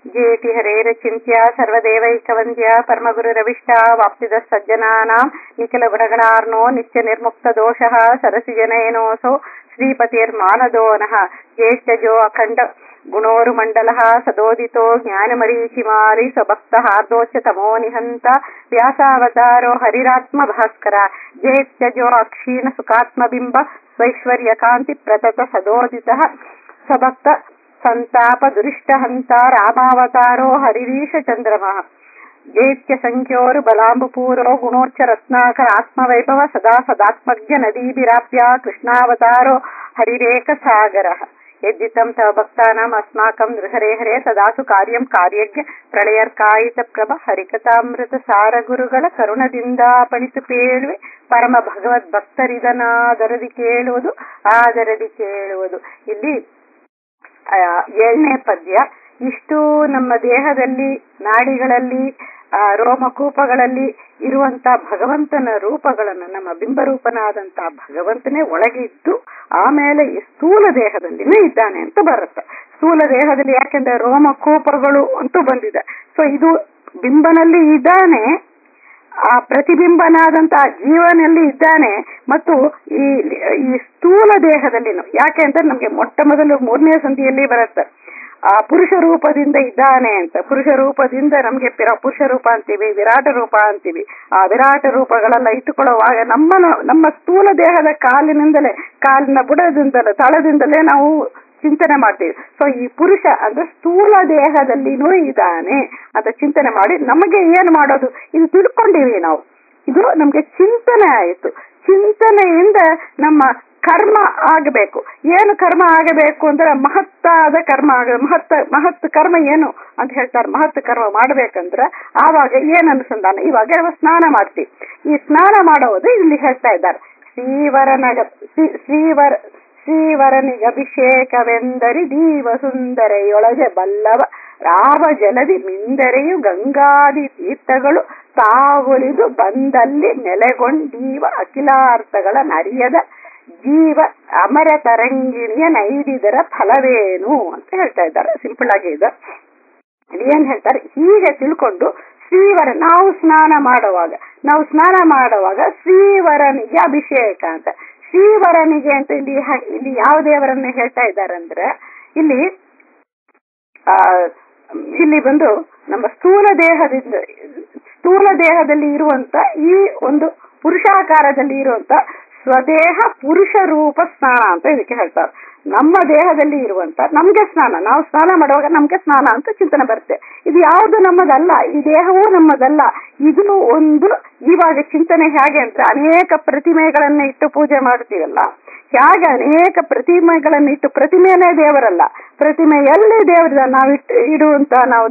ಜೇತಿ ಹರೇರಚಿಂತ್ಯ ಸರ್ವದೇವೈಕವಂದ್ಯ ಪರಮಗುರುರವಿಷ್ಟ ವಾಪ್ತಿದ ಸಜ್ಜನಾನಾಂ ನಿಖಿಲ ಗುಣಗಣಾರ್ನೋ ನಿತ್ಯ ನಿರ್ಮುಕ್ತ ದೋಷಃ ಸರಸಿಜನಯನೋಸೋ ಶ್ರೀಪತಿರ್ಮಾನದೋ ನಃ ಜ್ಯೇಷ್ಠಜೋ ಅಖಂಡ ಗುಣೋರುಮಂಡಲಃ ಸದೋದಿತೋ ಜ್ಞಾನಮರೀಚಿಮಾಲಿ ಸ್ವಭಕ್ತ ಹಾರ್ದೋಚ್ಯ ತಮೋ ನಿಹಂತ ವ್ಯಾಸಾವತಾರೋ ಹರಿರಾತ್ಮ ಭಾಸ್ಕರ ಜೇತ್ಯಜೋ ಅಕ್ಷೀಣ ಸುಖಾತ್ಮಬಿಂಬ ಸ್ವೈಶ್ವರ್ಯ ಕಾಂತಿ ಪ್ರತತ ಸದೋದಿತಃ ಸ್ವಭಕ್ತ ಸಂತಾಪ ದುರಿಷ್ಟಹಂತ ರಾಮಾವತಾರೋ ಹರಿರೀಶ ಚಂದ್ರಮಃ ಜೇತ್ಯ ಸಂಖ್ಯೋರು ಬಲಾಂಬುಪೂರೋ ಗುಣೋಚ್ಚ ರತ್ನಾಕರ ಆತ್ಮವೈಭವ ಸದಾ ಸದಾತ್ಮಜ್ಞ ನದೀಭಿರಾಪ್ಯ ಕೃಷ್ಣಾವತಾರೋ ಹರಿರೇಕ ಸಾಗರಃ ಯದ್ದಿತಂ ತವ ಭಕ್ತಾನಾಂ ಅಸ್ಮಾಕಂ ನೃಹರೇ ಹರೇ ಸದಾಸು ಕಾರ್ಯಂ ಕಾರ್ಯಜ್ಞ ಪ್ರಳಯರ್ಕಾಯಿತ ಪ್ರಭ ಹರಿಕಥಾಮೃತ ಸಾರ ಗುರುಗಳ ಕರುಣದಿಂದ ಪಣಿತು ಪೇಳುವೆ ಪರಮ ಭಗವದ್ ಭಕ್ತರಿದನಾದರದಿ ಕೇಳುವುದು ಆದರದಿ ಕೇಳುವುದು. ಇಲ್ಲಿ 7ನೇ ಪದ್ಯ. ಇಷ್ಟು ನಮ್ಮ ದೇಹದಲ್ಲಿ ನಾಡಿಗಳಲ್ಲಿ ರೋಮಕೂಪಗಳಲ್ಲಿ ಇರುವಂತ ಭಗವಂತನ ರೂಪಗಳನ್ನು ನಮ್ಮ ಬಿಂಬರೂಪನಾದಂತ ಭಗವಂತನೇ ಒಳಗಿದ್ದು ಆಮೇಲೆ ಈ ಸ್ಥೂಲ ದೇಹದಲ್ಲಿನೇ ಇದ್ದಾನೆ ಅಂತ ಬರುತ್ತೆ. ಸ್ಥೂಲ ದೇಹದಲ್ಲಿ ಯಾಕೆಂದ್ರೆ ರೋಮಕೂಪಗಳು ಅಂತೂ ಬಂದಿದೆ. ಸೊ ಇದು ಬಿಂಬನಲ್ಲಿ ಇದ್ದಾನೆ, ಆ ಪ್ರತಿಬಿಂಬನಾದಂತ ಜೀವನಲ್ಲಿ ಇದ್ದಾನೆ ಮತ್ತು ಈ ಸ್ಥೂಲ ದೇಹದಲ್ಲಿನೂ. ಯಾಕೆ ಅಂತ ನಮ್ಗೆ ಮೊಟ್ಟ ಮೊದಲು 3ನೇ ಸಂಧಿಯಲ್ಲಿ ಬರುತ್ತೆ ಆ ಪುರುಷ ರೂಪದಿಂದ ಇದ್ದಾನೆ ಅಂತ. ಪುರುಷ ರೂಪದಿಂದ ನಮ್ಗೆ ಪುರುಷ ರೂಪ ಅಂತೀವಿ, ವಿರಾಟ ರೂಪ ಅಂತೀವಿ. ಆ ವಿರಾಟ ರೂಪಗಳೆಲ್ಲ ಇಟ್ಟುಕೊಳ್ಳುವಾಗ ನಮ್ಮ ಸ್ಥೂಲ ದೇಹದ ಕಾಲಿನ ಬುಡದಿಂದಲೇ ತಳದಿಂದಲೇ ನಾವು ಚಿಂತನೆ ಮಾಡ್ತೀವಿ. ಸೊ ಈ ಪುರುಷ ಅಂದ್ರೆ ಸ್ಥೂಲ ದೇಹದಲ್ಲಿನೂ ಇದ್ದಾನೆ ಅಂತ ಚಿಂತನೆ ಮಾಡಿ ನಮಗೆ ಏನ್ ಮಾಡೋದು ಇದು ತಿಳ್ಕೊಂಡಿವಿ ನಾವು. ಇದು ನಮ್ಗೆ ಚಿಂತನೆ ಆಯಿತು. ಚಿಂತನೆಯಿಂದ ನಮ್ಮ ಕರ್ಮ ಆಗಬೇಕು. ಏನು ಕರ್ಮ ಆಗಬೇಕು ಅಂದ್ರೆ ಮಹತ್ತಾದ ಕರ್ಮ ಮಹತ್ ಕರ್ಮ ಏನು ಅಂತ ಹೇಳ್ತಾರೆ. ಮಹತ್ ಕರ್ಮ ಮಾಡ್ಬೇಕಂದ್ರೆ ಆವಾಗ ಏನ್ ಅನುಸಂಧಾನ. ಇವಾಗ ನಾವು ಸ್ನಾನ ಮಾಡ್ತೀವಿ. ಈ ಸ್ನಾನ ಮಾಡೋದು ಇಲ್ಲಿ ಹೇಳ್ತಾ ಇದ್ದಾರೆ. ಶ್ರೀವರನಿಗೆ ಅಭಿಷೇಕವೆಂದರಿ ದೀವ ಸುಂದರೆಯೊಳಗೆ ಬಲ್ಲವ ರಾವ ಜಲದಿ ಮಿಂದರೆಯು ಗಂಗಾದಿ ತೀರ್ಥಗಳು ತಾವುಳಿದು ಬಂದಲ್ಲಿ ನೆಲೆಗೊಂಡೀವ ಅಖಿಲಾರ್ಥಗಳ ನರಿಯದ ಜೀವ ಅಮರ ತರಂಗಿಣಿಯ ನೈದಿದರ ಫಲವೇನು ಅಂತ ಹೇಳ್ತಾ ಇದ್ದಾರೆ. ಸಿಂಪಲ್ ಆಗಿ ಇದೆ. ಏನ್ ಹೇಳ್ತಾರೆ, ಹೀಗೆ ತಿಳ್ಕೊಂಡು ನಾವು ಸ್ನಾನ ಮಾಡುವಾಗ ಶ್ರೀವರನಿಗೆ ಅಭಿಷೇಕ ಅಂತ. ಶ್ರೀವರನಿಗೆ ಅಂತ ಇಲ್ಲಿ ಯಾವ ದೇವರನ್ನ ಹೇಳ್ತಾ ಇದ್ದಾರೆ ಅಂದ್ರೆ ಇಲ್ಲಿ ಬಂದು ನಮ್ಮ ಸ್ಥೂಲ ದೇಹದಲ್ಲಿ ಇರುವಂತ ಈ ಒಂದು ಪುರುಷಾಕಾರದಲ್ಲಿ ಇರುವಂತ ಸ್ವದೇಹ ಪುರುಷ ರೂಪ ಸ್ನಾನ ಅಂತ ಇದಕ್ಕೆ ಹೇಳ್ತಾರೆ. ನಮ್ಮ ದೇಹದಲ್ಲಿ ಇರುವಂತ ನಮ್ಗೆ ಸ್ನಾನ, ನಾವು ಸ್ನಾನ ಮಾಡುವಾಗ ನಮ್ಗೆ ಸ್ನಾನ ಅಂತ ಚಿಂತನೆ ಬರುತ್ತೆ. ಇದು ಯಾವುದು ನಮ್ಮದಲ್ಲ, ಈ ದೇಹವೂ ನಮ್ಮದಲ್ಲ. ಇದು ಒಂದು ಇವಾಗ ಚಿಂತನೆ ಹೇಗೆ ಅಂತ ಅನೇಕ ಪ್ರತಿಮೆಗಳನ್ನ ಇಟ್ಟು ಪೂಜೆ ಮಾಡ್ತೀವಲ್ಲ, ಹೇಗೆ ಅನೇಕ ಪ್ರತಿಮೆಗಳನ್ನ ಇಟ್ಟು, ಪ್ರತಿಮೆನೇ ದೇವರಲ್ಲ, ಪ್ರತಿಮೆಯಲ್ಲಿ ದೇವರ ನಾವು ಇಡುವಂತ ನಾವು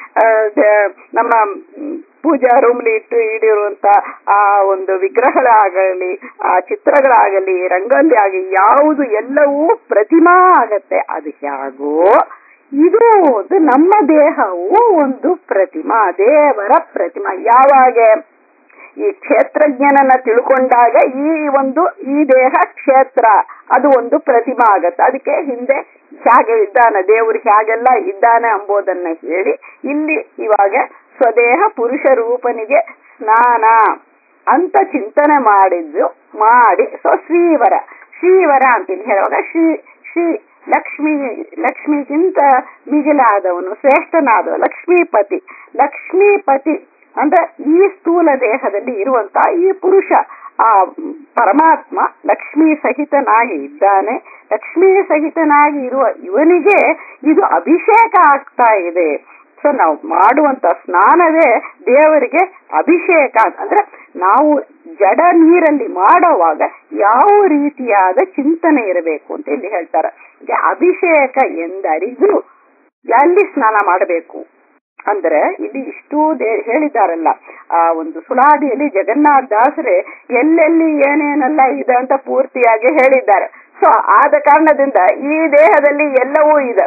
ನಮ್ಮ ಪೂಜಾ ರೂಮ್ಲಿ ಇಡಿರುವಂತ ಆ ಒಂದು ವಿಗ್ರಹಗಳಾಗಲಿ, ಆ ಚಿತ್ರಗಳಾಗಲಿ, ರಂಗೋಲಿ ಆಗಲಿ, ಯಾವುದು ಎಲ್ಲವೂ ಪ್ರತಿಮಾ ಆಗತ್ತೆ. ಅದು ಹೇಗೋ ಇದು ನಮ್ಮ ದೇಹವು ಒಂದು ಪ್ರತಿಮಾ, ದೇವರ ಪ್ರತಿಮಾ. ಯಾವಾಗ ಈ ಕ್ಷೇತ್ರಜ್ಞನನ್ನ ತಿಳ್ಕೊಂಡಾಗ ಈ ದೇಹ ಕ್ಷೇತ್ರ, ಅದು ಒಂದು ಪ್ರತಿಮಾ ಆಗತ್ತೆ. ಅದಕ್ಕೆ ಹಿಂದೆ ಹೇಗೆ ಇದ್ದಾನೆ ದೇವರು, ಹೇಗೆಲ್ಲ ಇದ್ದಾನೆ ಎಂಬುದನ್ನ ಹೇಳಿ ಇಲ್ಲಿ ಇವಾಗ ಸ್ವದೇಹ ಪುರುಷ ರೂಪನಿಗೆ ಸ್ನಾನ ಅಂತ ಚಿಂತನೆ ಮಾಡಿ ಸೊ ಶ್ರೀವರ ಅಂತ ಹೇಳುವಾಗ ಶ್ರೀ ಲಕ್ಷ್ಮಿಗಿಂತ ಮಿಗಿಲಾದವನು, ಶ್ರೇಷ್ಠನಾದವ ಲಕ್ಷ್ಮೀಪತಿ ಅಂದ್ರೆ ಈ ಸ್ಥೂಲ ದೇಹದಲ್ಲಿ ಇರುವಂತ ಈ ಪುರುಷ, ಆ ಪರಮಾತ್ಮ ಲಕ್ಷ್ಮೀ ಸಹಿತನಾಗಿ ಇದ್ದಾನೆ. ಲಕ್ಷ್ಮೀ ಸಹಿತನಾಗಿ ಇರುವ ಇವನಿಗೆ ಇದು ಅಭಿಷೇಕ ಆಗ್ತಾ ಇದೆ. ಸೊ ನಾವು ಮಾಡುವಂತ ಸ್ನಾನವೇ ದೇವರಿಗೆ ಅಭಿಷೇಕ. ಅಂದ್ರೆ ನಾವು ಜಡ ನೀರಲ್ಲಿ ಮಾಡುವಾಗ ಯಾವ ರೀತಿಯಾದ ಚಿಂತನೆ ಇರಬೇಕು ಅಂತ ಇಲ್ಲಿ ಹೇಳ್ತಾರೆ. ಅಭಿಷೇಕ ಎಂದರಿದು ಎಲ್ಲಿ ಸ್ನಾನ ಮಾಡಬೇಕು ಅಂದ್ರೆ ಇಲ್ಲಿ ಇಷ್ಟು ಹೇಳಿದ್ದಾರಲ್ಲ. ಆ ಒಂದು ಸುಳಾದಿಯಲ್ಲಿ ಜಗನ್ನಾಥ ದಾಸರೇ ಎಲ್ಲೆಲ್ಲಿ ಏನೇನೆಲ್ಲ ಇದೆ ಅಂತ ಪೂರ್ತಿಯಾಗಿ ಹೇಳಿದ್ದಾರೆ. ಸೊ ಆದ ಕಾರಣದಿಂದ ಈ ದೇಹದಲ್ಲಿ ಎಲ್ಲವೂ ಇದೆ,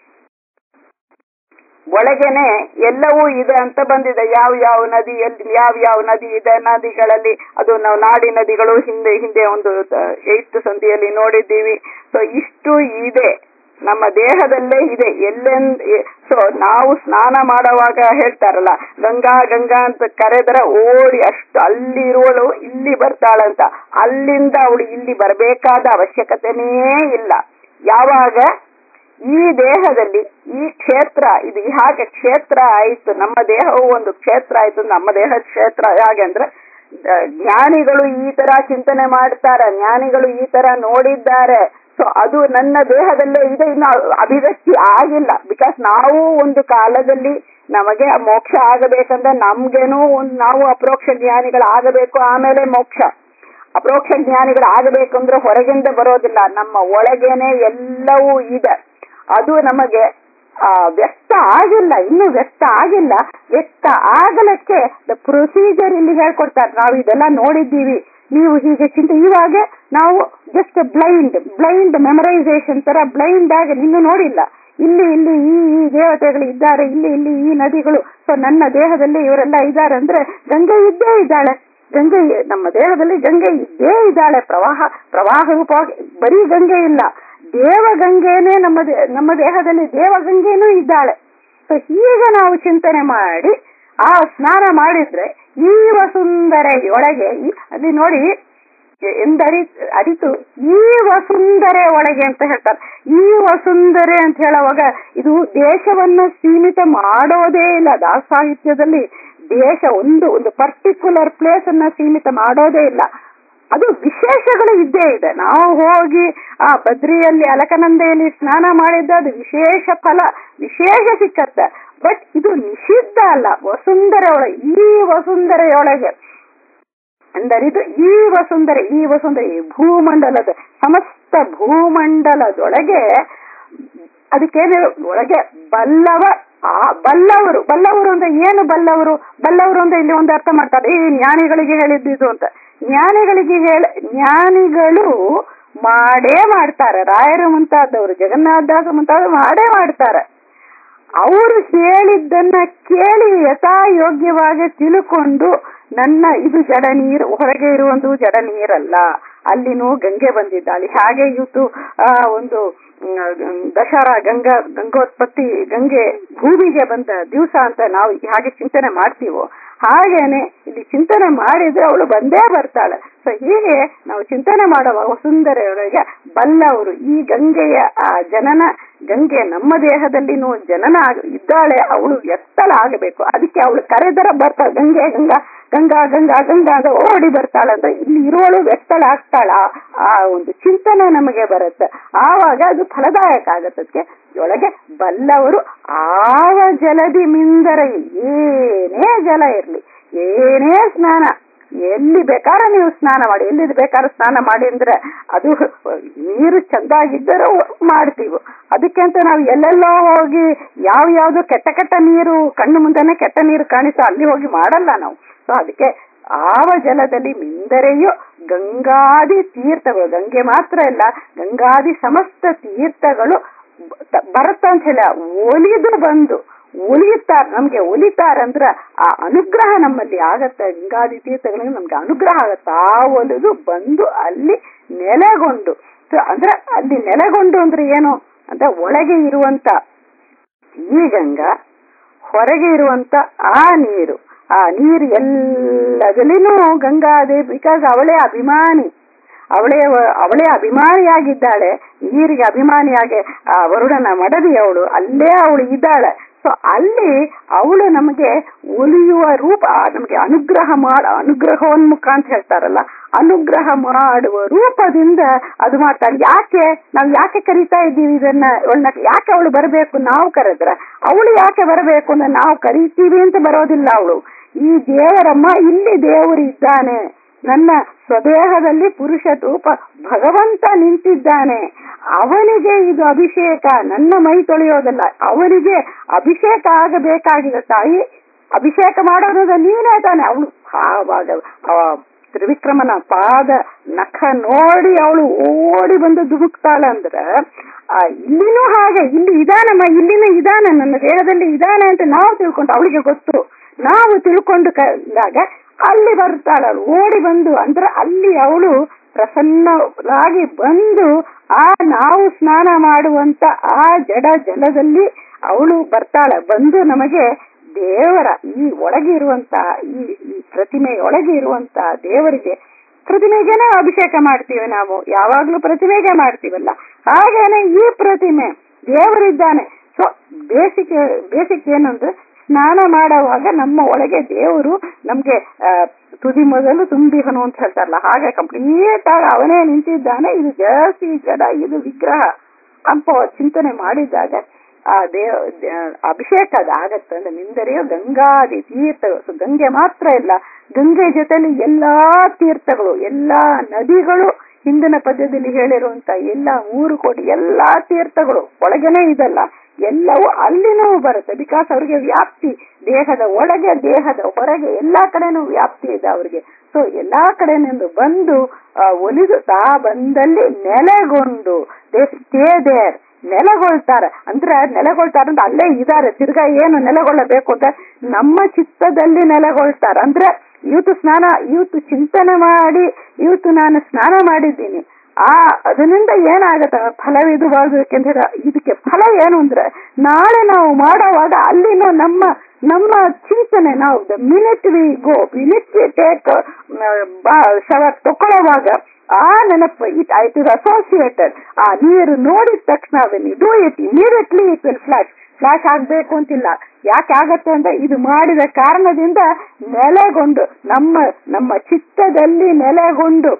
ಒಳಗೇನೆ ಎಲ್ಲವೂ ಇದೆ ಅಂತ ಬಂದಿದೆ. ಯಾವ ನದಿ ಇದೆ, ನದಿಗಳಲ್ಲಿ ಅದು ನಾವು ನಾಡಿ ನದಿಗಳು ಹಿಂದೆ ಒಂದು 8th ಸಂಧಿಯಲ್ಲಿ ನೋಡಿದ್ದೀವಿ. ಸೊ ಇಷ್ಟು ಇದೆ. ನಮ್ಮ ದೇಹದಲ್ಲೇ ಇದೆ. ಸೊ ನಾವು ಸ್ನಾನ ಮಾಡುವಾಗ ಹೇಳ್ತಾರಲ್ಲ, ಗಂಗಾ ಗಂಗಾ ಅಂತ ಕರೆದರೆ ಓಡಿ ಅಷ್ಟು ಅಲ್ಲಿ ಇರುವಳು ಇಲ್ಲಿ ಬರ್ತಾಳಂತ. ಅಲ್ಲಿಂದ ಅವಳು ಇಲ್ಲಿ ಬರಬೇಕಾದ ಅವಶ್ಯಕತೆನೇ ಇಲ್ಲ. ಯಾವಾಗ ಈ ದೇಹದಲ್ಲಿ ಈ ಕ್ಷೇತ್ರ ಇದು ಹಾಗೆ ಕ್ಷೇತ್ರ ಆಯ್ತು, ನಮ್ಮ ದೇಹವು ಒಂದು ಕ್ಷೇತ್ರ ಆಯ್ತು. ನಮ್ಮ ದೇಹ ಕ್ಷೇತ್ರ ಹೇಗೆ ಅಂದ್ರೆ, ಜ್ಞಾನಿಗಳು ಈ ತರ ಚಿಂತನೆ ಮಾಡ್ತಾರೆ, ಜ್ಞಾನಿಗಳು ಈ ತರ ನೋಡಿದ್ದಾರೆ. ಸೊ ಅದು ನನ್ನ ದೇಹದಲ್ಲೇ ಇದೆ, ಇನ್ನು ಅಭಿವ್ಯಕ್ತಿ ಆಗಿಲ್ಲ. ಬಿಕಾಸ್ ನಾವು ಒಂದು ಕಾಲದಲ್ಲಿ ನಮಗೆ ಮೋಕ್ಷ ಆಗಬೇಕಂದ್ರೆ ನಮ್ಗೇನು ನಾವು ಅಪರೋಕ್ಷ ಜ್ಞಾನಿಗಳಾಗಬೇಕು, ಆಮೇಲೆ ಮೋಕ್ಷ. ಅಪರೋಕ್ಷ ಜ್ಞಾನಿಗಳಾಗಬೇಕಂದ್ರೆ ಹೊರಗಿಂದ ಬರೋದಿಲ್ಲ, ನಮ್ಮ ಒಳಗೇನೆ ಎಲ್ಲವೂ ಇದೆ. ಅದು ನಮಗೆ ವ್ಯಕ್ತ ಆಗಿಲ್ಲ, ಇನ್ನೂ ವ್ಯಕ್ತ ಆಗಿಲ್ಲ. ವ್ಯಕ್ತ ಆಗಲಕ್ಕೆ ಪ್ರೊಸೀಜರ್ ಇಲ್ಲಿ ಹೇಳ್ಕೊಡ್ತಾರೆ. ನಾವು ಇದೆಲ್ಲ ನೋಡಿದ್ದೀವಿ, ನೀವು ಹೀಗೆ ಇವಾಗ ನಾವು ಜಸ್ಟ್ ಬ್ಲೈಂಡ್ ಮೆಮರೈಸೇಷನ್ ತರ ಬ್ಲೈಂಡ್ ಆಗಿ ನಿನ್ನೂ ನೋಡಿಲ್ಲ. ಇಲ್ಲಿ ಈ ದೇವತೆಗಳು ಇದ್ದಾರೆ, ಇಲ್ಲಿ ಈ ನದಿಗಳು. ಸೊ ನನ್ನ ದೇಹದಲ್ಲಿ ಇವರೆಲ್ಲ ಇದ್ದಾರೆ ಅಂದ್ರೆ ಗಂಗೆ ಇದ್ದೇ ಇದ್ದಾಳೆ. ಗಂಗೆ ನಮ್ಮ ದೇಹದಲ್ಲಿ ಗಂಗೆ ಇದ್ದೇ ಇದ್ದಾಳೆ. ಪ್ರವಾಹ ರೂಪವಾಗಿ ಬರೀ ಗಂಗೆ ಇಲ್ಲ, ದೇವಗಂಗೆನೇ ನಮ್ಮ ದೇಹದಲ್ಲಿ ದೇವಗಂಗೆನೂ ಇದ್ದಾಳೆ. ಸೊ ಹೀಗೆ ನಾವು ಚಿಂತನೆ ಮಾಡಿ ಆ ಸ್ನಾನ ಮಾಡಿದ್ರೆ ಈ ವಸುಂಧರೆಯೊಳಗೆ ಅಲ್ಲಿ ನೋಡಿ ಅರಿತು ಈ ವಸುಂಧರೆ ಒಳಗೆ ಅಂತ ಹೇಳ್ತಾರೆ. ಈ ವಸುಂಧರೆ ಅಂತ ಹೇಳುವಾಗ ಇದು ದೇಶವನ್ನ ಸೀಮಿತ ಮಾಡೋದೇ ಇಲ್ಲ. ದಾಸ ಸಾಹಿತ್ಯದಲ್ಲಿ ದೇಶ ಒಂದು ಪರ್ಟಿಕ್ಯುಲರ್ ಪ್ಲೇಸ್ ಅನ್ನ ಸೀಮಿತ ಮಾಡೋದೇ ಇಲ್ಲ. ಅದು ವಿಶೇಷಗಳು ಇದ್ದೇ ಇದೆ. ನಾವು ಹೋಗಿ ಆ ಬದ್ರಿಯಲ್ಲಿ ಅಲಕನಂದೆಯಲ್ಲಿ ಸ್ನಾನ ಮಾಡಿದ್ದು ಅದು ವಿಶೇಷ ಫಲ ವಿಶೇಷ ಸಿಕ್ಕತ್ತೆ. ಬಟ್ ಇದು ನಿಷಿದ್ಧ ಅಲ್ಲ. ವಸುಂಧರೆಯೊಳಗೆ ಈ ವಸುಂಧರೆಯೊಳಗೆ ಅಂದರಿದು ಈ ವಸುಂಧರೆ ಭೂಮಂಡಲದ ಸಮಸ್ತ ಭೂಮಂಡಲದೊಳಗೆ ಅದಕ್ಕೇನು ಒಳಗೆ ಬಲ್ಲವರು ಅಂದ್ರೆ ಏನು ಬಲ್ಲವರು ಅಂದ್ರೆ ಇಲ್ಲಿ ಒಂದು ಅರ್ಥ ಮಾಡ್ತಾರೆ. ಈ ಜ್ಞಾನಿಗಳಿಗೆ ಹೇಳಿದ್ದು ಅಂತ. ಜ್ಞಾನಿಗಳು ಮಾಡೇ ಮಾಡ್ತಾರೆ. ರಾಯರು ಮುಂತಾದವರು, ಜಗನ್ನಾಥದಾಸ ಮುಂತಾದವರು ಮಾಡೇ ಮಾಡ್ತಾರೆ. ಅವರು ಹೇಳಿದ್ದನ್ನ ಕೇಳಿ ಯಥಾಯೋಗ್ಯವಾಗಿ ತಿಳ್ಕೊಂಡು ನನ್ನ ಇದು ಜಡ ನೀರು, ಹೊರಗೆ ಇರುವಂದು ಜಡ ನೀರಲ್ಲ, ಅಲ್ಲಿನೂ ಗಂಗೆ ಬಂದಿದ್ದಾಳೆ. ಹಾಗೆ ಇವತ್ತು ಒಂದು ದಶರಾ ಗಂಗೋತ್ಪತ್ತಿ ಗಂಗೆ ಭೂಮಿಗೆ ಬಂದ ದಿವಸ ಅಂತ ನಾವು ಹಾಗೆ ಚಿಂತನೆ ಮಾಡ್ತೀವೋ, ಹಾಗೇನೆ ಇಲ್ಲಿ ಚಿಂತನೆ ಮಾಡಿದ್ರೆ ಅವಳು ಬಂದೇ ಬರ್ತಾಳೆ. ಸೊ ಹೀಗೆ ನಾವು ಚಿಂತನೆ ಮಾಡುವ ವಸುಂಧರೆಯೊಳಗೆ ಬಲ್ಲವರು ಈ ಗಂಗೆಯ ಆ ಜನನ, ಗಂಗೆ ನಮ್ಮ ದೇಹದಲ್ಲಿನೂ ಜನನ ಇದ್ದಾಳೆ. ಅವಳು ಎತ್ತಲಾಗಬೇಕು. ಅದಕ್ಕೆ ಅವಳು ಕರೆದರ ಬರ್ತಾಳೆ. ಗಂಗೆ ಗಂಗಾ ಗಂಗಾ ಗಂಗಾ ಗಂಗಾ ಅಂತ ಓಡಿ ಬರ್ತಾಳಂದ್ರೆ ಇಲ್ಲಿ ಇರುವಳು ವ್ಯಕ್ತಳಾಗ್ತಾಳ. ಆ ಒಂದು ಚಿಂತನೆ ನಮಗೆ ಬರುತ್ತೆ. ಆವಾಗ ಅದು ಫಲದಾಯಕ ಆಗತ್ತದಕ್ಕೆ. ಒಳಗೆ ಬಲ್ಲವರು ಆವ ಜಲದಿ ಮಿಂದರೆ, ಏನೇ ಜಲ ಇರ್ಲಿ, ಏನೇ ಸ್ನಾನ, ಎಲ್ಲಿ ಬೇಕಾದ ನೀವು ಸ್ನಾನ ಮಾಡಿ, ಎಲ್ಲಿ ಬೇಕಾದ್ರೂ ಸ್ನಾನ ಮಾಡಿ ಅಂದ್ರೆ ಅದು ನೀರು ಚಂದಾಗಿದ್ದರೂ ಮಾಡ್ತೀವಿ. ಅದಕ್ಕೆಂತ ನಾವು ಎಲ್ಲೆಲ್ಲೋ ಹೋಗಿ ಯಾವ್ದು ಕೆಟ್ಟ ನೀರು ಕಣ್ಣು ಮುಂದೆನೆ ಕೆಟ್ಟ ನೀರು ಕಾಣಿಸ್ತಾ ಅಲ್ಲಿ ಹೋಗಿ ಮಾಡಲ್ಲ ನಾವು. ಸೊ ಅದಕ್ಕೆ ಆವ ಜಲದಲ್ಲಿ ಮಿಂದರೆಯು ಗಂಗಾದಿ ತೀರ್ಥಗಳು, ಗಂಗೆ ಮಾತ್ರ ಇಲ್ಲ, ಗಂಗಾದಿ ಸಮಸ್ತ ತೀರ್ಥಗಳು ಬರುತ್ತಂತ ಹೇಳ ಒಲಿದು ಬಂದು ಒಲಿಯುತ್ತಾರೆ. ನಮ್ಗೆ ಒಲಿತಾರಂದ್ರ ಆ ಅನುಗ್ರಹ ನಮ್ಮಲ್ಲಿ ಆಗತ್ತೆ. ಗಂಗಾದಿ ತೀರ್ಥಗಳಿಗೆ ನಮ್ಗೆ ಅನುಗ್ರಹ ಆಗತ್ತೆ. ಆ ಒಲಿದು ಬಂದು ಅಲ್ಲಿ ನೆಲೆಗೊಂಡು, ಅಂದ್ರೆ ಅಲ್ಲಿ ನೆಲೆಗೊಂಡು ಅಂದ್ರೆ ಏನು ಅಂದ್ರೆ ಒಳಗೆ ಇರುವಂತ ಈ ಗಂಗಾ, ಹೊರಗೆ ಇರುವಂತ ಆ ನೀರು ಎಲ್ಲದಲ್ಲಿನೂ ಗಂಗಾದೇವಿ, ಬಿಕಾಸ್ ಅವಳೇ ಅಭಿಮಾನಿ, ಅವಳೇ ಅಭಿಮಾನಿಯಾಗಿದ್ದಾಳೆ. ನೀರಿಗೆ ಅಭಿಮಾನಿಯಾಗಿ ವರುಣನ ಮಡದಿ ಅವಳು, ಅಲ್ಲೇ ಅವಳು ಇದ್ದಾಳೆ. ಸೊ ಅಲ್ಲಿ ಅವಳು ನಮಗೆ ಒಲಿಯುವ ರೂಪ, ನಮಗೆ ಅನುಗ್ರಹೋನ್ಮುಖ ಅಂತ ಹೇಳ್ತಾರಲ್ಲ, ಅನುಗ್ರಹ ಮಾಡುವ ರೂಪದಿಂದ ಅದು ಮಾಡ್ತಾಳೆ. ನಾವು ಯಾಕೆ ಕರಿತಾ ಇದ್ದೀವಿ ಇದನ್ನ? ಯಾಕೆ ಅವಳು ಬರಬೇಕು? ನಾವು ಕರೆದ್ರ ಅವಳು ಯಾಕೆ ಬರಬೇಕು ಅಂದ್ರೆ ನಾವು ಕರಿತೀವಿ ಅಂತ ಬರೋದಿಲ್ಲ. ಅವಳು ಈ ದೇವರಮ್ಮ, ಇಲ್ಲಿ ದೇವರು ಇದ್ದಾನೆ, ನನ್ನ ಸ್ವದೇಹದಲ್ಲಿ ಪುರುಷ ರೂಪ ಭಗವಂತ ನಿಂತಿದ್ದಾನೆ, ಅವನಿಗೆ ಇದು ಅಭಿಷೇಕ, ನನ್ನ ಮೈ ತೊಳೆಯೋದಲ್ಲ, ಅವನಿಗೆ ಅಭಿಷೇಕ ಆಗಬೇಕಾಗಿದೆ. ತಾಯಿ ಅಭಿಷೇಕ ಮಾಡೋದ ನೀನೇ ತಾನೆ. ಅವಳು ಆವಾಗ ತ್ರಿವಿಕ್ರಮನ ಪಾದ ನಖ ನೋಡಿ ಅವಳು ಓಡಿ ಬಂದು ಧುಮುಕ್ತಾಳೆ. ಅಂದ್ರೆ ಇಲ್ಲಿನೂ ಹಾಗೆ, ಇಲ್ಲಿ ಇದಾನಮ್ಮ, ಇಲ್ಲಿನೂ ಇದಾನೆ, ನನ್ನ ದೇಹದಲ್ಲಿ ಇದಾನೆ ಅಂತ ನಾವು ತಿಳ್ಕೊಂಡು, ಅವಳಿಗೆ ಗೊತ್ತು, ನಾವು ತಿಳ್ಕೊಂಡು ಕಂಡಾಗ ಅಲ್ಲಿ ಬರ್ತಾಳ ಓಡಿ ಬಂದು. ಅಂದ್ರೆ ಅಲ್ಲಿ ಅವಳು ಪ್ರಸನ್ನರಾಗಿ ಬಂದು ಆ ನಾವು ಸ್ನಾನ ಮಾಡುವಂತ ಆ ಜಡ ಜಲದಲ್ಲಿ ಅವಳು ಬರ್ತಾಳೆ. ಬಂದು ನಮಗೆ ದೇವರ ಈ ಒಳಗೆ ಇರುವಂತ ಈ ಪ್ರತಿಮೆಯೊಳಗೆ ಇರುವಂತ ದೇವರಿಗೆ, ಪ್ರತಿಮೆಗೆನೆ ಅಭಿಷೇಕ ಮಾಡ್ತೀವಿ ನಾವು, ಯಾವಾಗ್ಲೂ ಪ್ರತಿಮೆಗೆ ಮಾಡ್ತೀವಲ್ಲ, ಹಾಗೇನೆ ಈ ಪ್ರತಿಮೆ ದೇವರಿದ್ದಾನೆ. ಸೊ ಬೇಸಿಕ್ ಏನಂದ್ರೆ ಸ್ನಾನ ಮಾಡುವಾಗ ನಮ್ಮ ಒಳಗೆ ದೇವರು ನಮ್ಗೆ ತುದಿ ಮೊದಲು ತುಂಬಿಹನು ಅಂತ ಹೇಳ್ತಾರಲ್ಲ, ಹಾಗೆ ಕಂಪ್ಲೀಟ್ ಆಗಿ ಅವನೇ ನಿಂತಿದ್ದಾನೆ. ಇದು ಜಾಸ್ತಿ ಜಡ, ಇದು ವಿಗ್ರಹ ಅಂತ ಚಿಂತನೆ ಮಾಡಿದಾಗ ಆ ಅಭಿಷೇಕ ಅದಾಗತ್ತೆ. ಅಂದ್ರೆ ನಿಂದರೆಯೋ ಗಂಗಾದಿ ತೀರ್ಥಗಳು, ಗಂಗೆ ಮಾತ್ರ ಇಲ್ಲ, ಗಂಗೆ ಜೊತೆಲಿ ಎಲ್ಲಾ ತೀರ್ಥಗಳು, ಎಲ್ಲಾ ನದಿಗಳು, ಹಿಂದಿನ ಪದ್ಯದಲ್ಲಿ ಹೇಳಿರುವಂತ ಎಲ್ಲ 3 ಕೋಟಿ ಎಲ್ಲಾ ತೀರ್ಥಗಳು ಒಳಗೇನೆ ಇದಲ್ಲ, ಎಲ್ಲವೂ ಅಲ್ಲಿನೂ ಬರುತ್ತೆ. ಬಿಕಾಸ್ ಅವ್ರಿಗೆ ವ್ಯಾಪ್ತಿ ದೇಹದ ಒಳಗೆ ದೇಹದ ಹೊರಗೆ ಎಲ್ಲಾ ಕಡೆನೂ ವ್ಯಾಪ್ತಿ ಇದೆ ಅವ್ರಿಗೆ. ಸೊ ಎಲ್ಲಾ ಕಡೆನಿಂದ ಬಂದು ಒಲಿದು ತಾ ಬಂದಲ್ಲಿ ನೆಲೆಗೊಂಡು ದೇ ಸ್ಟೇ ದೇರ್, ನೆಲೆಗೊಳ್ತಾರೆ. ಅಂದ್ರೆ ನೆಲೆಗೊಳ್ತಾರೆ ಅಂತ ಅಲ್ಲೇ ಇದ್ದಾರೆ, ತಿರ್ಗಾ ಏನು ನೆಲೆಗೊಳ್ಳಬೇಕು ಅಂತ ನಮ್ಮ ಚಿತ್ತದಲ್ಲಿ ನೆಲೆಗೊಳ್ತಾರೆ. ಅಂದ್ರೆ ಇವತ್ತು ಚಿಂತನೆ ಮಾಡಿ ಇವತ್ತು ನಾನು ಸ್ನಾನ ಮಾಡಿದ್ದೀನಿ, ಅದರಿಂದ ಏನಾಗತ್ತ ಫಲವಿದು ಬಾಳ್ಬೇಕೆಂದ್ರೆ ಇದಕ್ಕೆ ಫಲ ಏನು ಅಂದ್ರೆ ನಾಳೆ ನಾವು ಮಾಡುವಾಗ ಅಲ್ಲಿನೂ ನಮ್ಮ ಚಿಂತನೆ, ನಾವು minute we go, minute we take shower ತಕೊಳ್ಳುವಾಗ ಆ ನೆನಪು ಇಟ್ ಇಸ್ ಅಸೋಸಿಯೇಟೆಡ್. ಆ ನೀರು ನೋಡಿದ ತಕ್ಷಣ do it immediately it will flash ಆಗ್ಬೇಕು ಅಂತಿಲ್ಲ. ಯಾಕೆ ಆಗತ್ತೆ ಅಂದ್ರೆ ಇದು ಮಾಡಿದ ಕಾರಣದಿಂದ ನೆಲೆಗೊಂಡು ನಮ್ಮ ಚಿತ್ತದಲ್ಲಿ ನೆಲೆಗೊಂಡು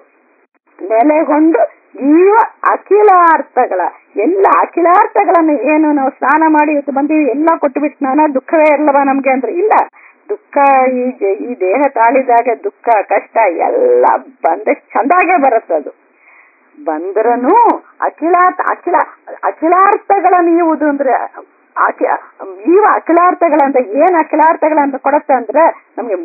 ಜೀವ ಅಖಿಲಾರ್ಥಗಳ ಎಲ್ಲ ಅಖಿಲಾರ್ಥಗಳನ್ನು ಏನು ನಾವು ಸ್ನಾನ ಮಾಡಿ ಇವತ್ತು ಬಂದೀವಿ ಎಲ್ಲ ಕೊಟ್ಟುಬಿಟ್ಟು ಸ್ನಾನ ದುಃಖವೇ ಇರಲ್ವಾ ನಮ್ಗೆ ಅಂದ್ರೆ ಇಲ್ಲ. ದುಃಖ ಈ ದೇಹ ತಾಳಿದಾಗ ದುಃಖ ಕಷ್ಟ ಎಲ್ಲ ಬಂದಷ್ಟು ಚಂದಾಗೆ ಬರುತ್ತದು. ಬಂದ್ರನು ಅಖಿಲಾರ್ಥಗಳನ್ನು ಇವುದು ಅಂದ್ರೆ ಜೀವ ಅಖಿಲಾರ್ಥಗಳಂತ ಏನ್ ಅಖಿಲಾರ್ಥಗಳಂತ ಕೊಡುತ್ತೆ ಅಂದ್ರೆ ನಮ್ಗೆ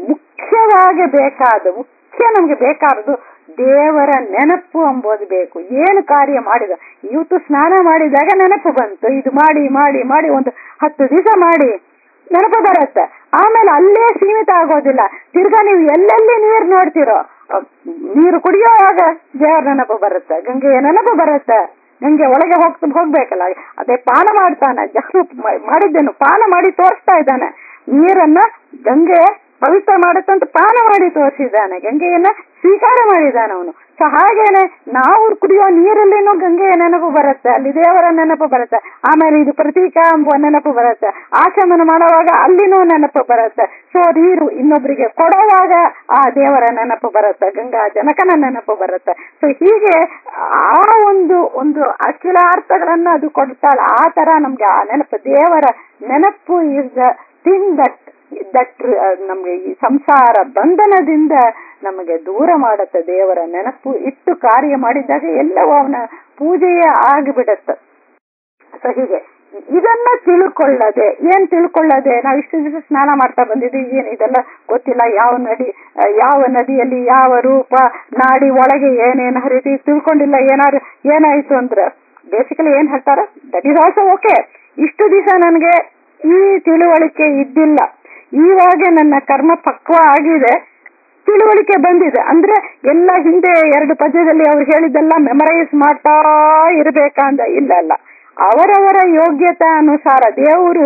ನಮ್ಗೆ ಬೇಕಾದದು ದೇವರ ನೆನಪು ಅಂಬೋದು ಬೇಕು. ಏನು ಕಾರ್ಯ ಮಾಡಿದ ಇವತ್ತು ಸ್ನಾನ ಮಾಡಿದಾಗ ನೆನಪು ಬಂತು, ಇದು ಮಾಡಿ ಮಾಡಿ ಮಾಡಿ ಒಂದು 10 ದಿವಸ ಮಾಡಿ ನೆನಪು ಬರುತ್ತೆ. ಆಮೇಲೆ ಅಲ್ಲೇ ಸೀಮಿತ ಆಗೋದಿಲ್ಲ, ತಿರ್ಗಾ ನೀವು ಎಲ್ಲೆಲ್ಲಿ ನೀರು ನೋಡ್ತಿರೋ, ನೀರು ಕುಡಿಯೋವಾಗ ದೇವರ ನೆನಪು ಬರುತ್ತೆ, ಗಂಗೆಯ ನೆನಪು ಬರುತ್ತೆ. ಗಂಗೆ ಒಳಗೆ ಹೋಗ್ಬೇಕಲ್ಲ, ಅದೇ ಪಾನ ಮಾಡ್ತಾನೆ, ಮಾಡಿದ್ದೇನು ಪಾನ ಮಾಡಿ ತೋರಿಸ್ತಾ ಇದ್ದಾನೆ. ನೀರನ್ನ ಗಂಗೆ ಪವಿತ್ರ ಮಾಡುತ್ತಂತ ಪಾನ ಮಾಡಿ ತೋರಿಸಿದ್ದಾನೆ, ಗಂಗೆಯನ್ನ ಸ್ವೀಕಾರ ಮಾಡಿದ್ದಾನೆ ಅವನು. ಸೊ ಹಾಗೇನೆ ನಾವು ಕುಡಿಯೋ ನೀರಲ್ಲಿನೂ ಗಂಗೆಯ ನೆನಪು ಬರುತ್ತೆ, ಅಲ್ಲಿ ದೇವರ ನೆನಪು ಬರುತ್ತೆ. ಆಮೇಲೆ ಇದು ಪ್ರತೀಕ ಎಂಬ ನೆನಪು ಬರುತ್ತೆ, ಆಚಮನ ಮಾಡುವಾಗ ಅಲ್ಲಿನೂ ನೆನಪು ಬರುತ್ತೆ. ಸೊ ನೀರು ಇನ್ನೊಬ್ಬರಿಗೆ ಕೊಡುವಾಗ ಆ ದೇವರ ನೆನಪು ಬರುತ್ತೆ, ಗಂಗಾ ಜನಕನ ನೆನಪು ಬರುತ್ತೆ. ಸೊ ಹೀಗೆ ಆ ಒಂದು ಅಖಿಲಾರ್ಥಗಳನ್ನ ಅದು ಕೊಡ್ತಾಳೆ. ಆ ತರ ನಮ್ಗೆ ಆ ನೆನಪು, ದೇವರ ನೆನಪು ಇಸ್ ದ ಥಿಂಗ್ ದಟ್ ನಮ್ಗೆ ಈ ಸಂಸಾರ ಬಂಧನದಿಂದ ನಮಗೆ ದೂರ ಮಾಡುತ್ತೆ. ದೇವರ ನೆನಪು ಇಟ್ಟು ಕಾರ್ಯ ಮಾಡಿದಾಗ ಎಲ್ಲವೂ ಅವನ ಪೂಜೆಯೇ ಆಗಿಬಿಡತ್ತೆ. ಸೊ ಹೀಗೆ ಇದನ್ನ ಏನ್ ತಿಳ್ಕೊಳ್ಳದೆ ನಾವು ಇಷ್ಟು ದಿವಸ ಸ್ನಾನ ಮಾಡ್ತಾ ಬಂದಿದ್ದೀವಿ, ಏನ್ ಇದೆಲ್ಲ ಗೊತ್ತಿಲ್ಲ, ಯಾವ ನದಿಯಲ್ಲಿ ಯಾವ ರೂಪ, ನಾಡಿ ಒಳಗೆ ಏನೇನು ಹರಿತಿ ತಿಳ್ಕೊಂಡಿಲ್ಲ, ಏನಾಯ್ತು ಅಂದ್ರೆ ಬೇಸಿಕಲಿ ಏನ್ ಹೇಳ್ತಾರ, ದಟ್ ಈಸ್ ಆಲ್ಸೋ ಓಕೆ. ಇಷ್ಟು ದಿವಸ ನನಗೆ ಈ ತಿಳುವಳಿಕೆ ಇದ್ದಿಲ್ಲ, ಇವಾಗ ನನ್ನ ಕರ್ಮ ಪಕ್ವ ಆಗಿದೆ, ತಿಳುವಳಿಕೆ ಬಂದಿದೆ ಅಂದ್ರೆ ಎಲ್ಲ ಹಿಂದೆ 2 ಪದ್ಯದಲ್ಲಿ ಅವ್ರು ಹೇಳಿದ್ದೆಲ್ಲ ಮೆಮರೈಸ್ ಮಾಡ್ತಾ ಇರ್ಬೇಕಂದ ಇಲ್ಲ. ಅವರವರ ಯೋಗ್ಯತೆ ಅನುಸಾರ ದೇವರು